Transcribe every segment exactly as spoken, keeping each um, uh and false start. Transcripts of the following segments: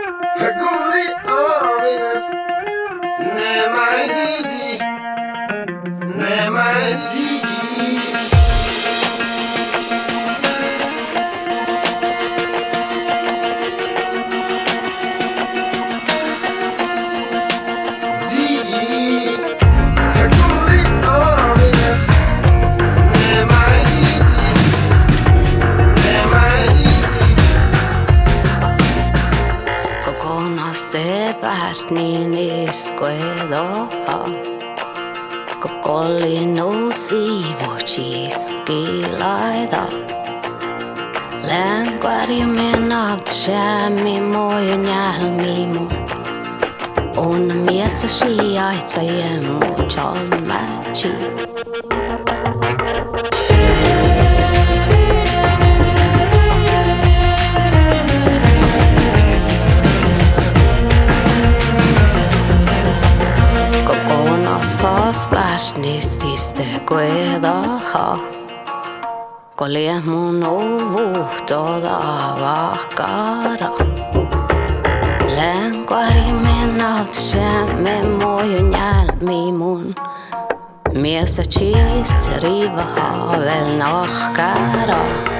Gully ominous. Never Gigi. Never Gigi. Niin iskuedo kokolino siivochiskilaida Länkvärimen av skämmi mojon jälmimu On miessä sijaitsa jemmu chalmätsi Värnististe kuedaha Kolje mun uvuhtoda vakara Länkvärimen av skämme mojon jälmi mun Miessä chis riva havel nahkara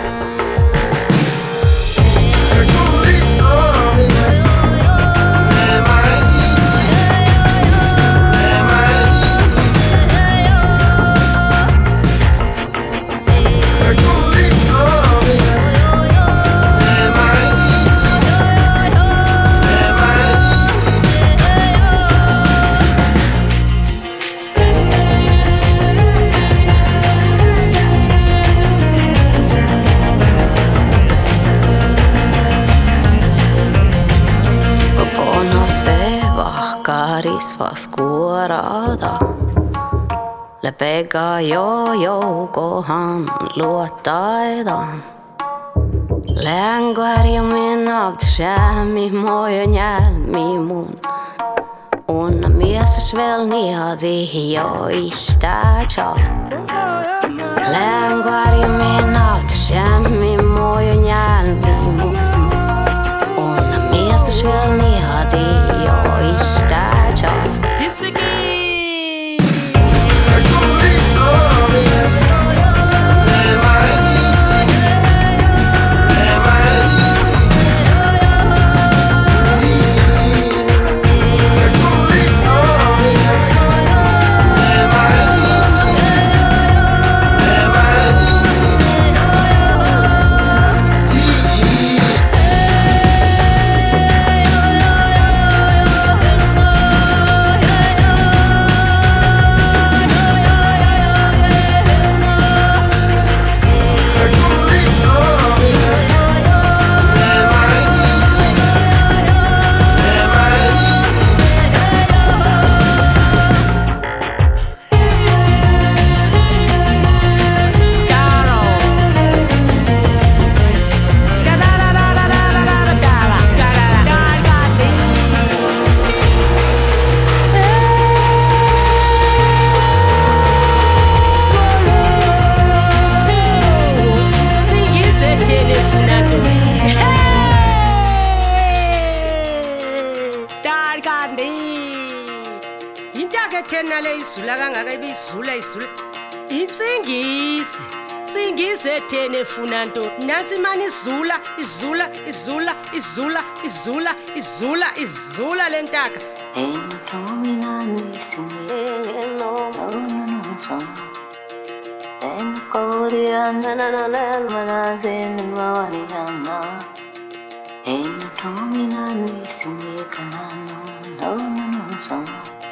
Karisvas kuorada Lepega jo joukohan luottaidan Länkvärimen av skämmi mojon jälmi mun Unna miessäs vel niadi jo istätsä Länkvärimen av skämmi mojon jälmi mun Unna miessäs vel niadi jo istätsä Tena le isula kangaka ibisula isula Insingisi Singisi ethene funa nto Nansi mani izula izula izula izula izula izula izula lentaka Ain't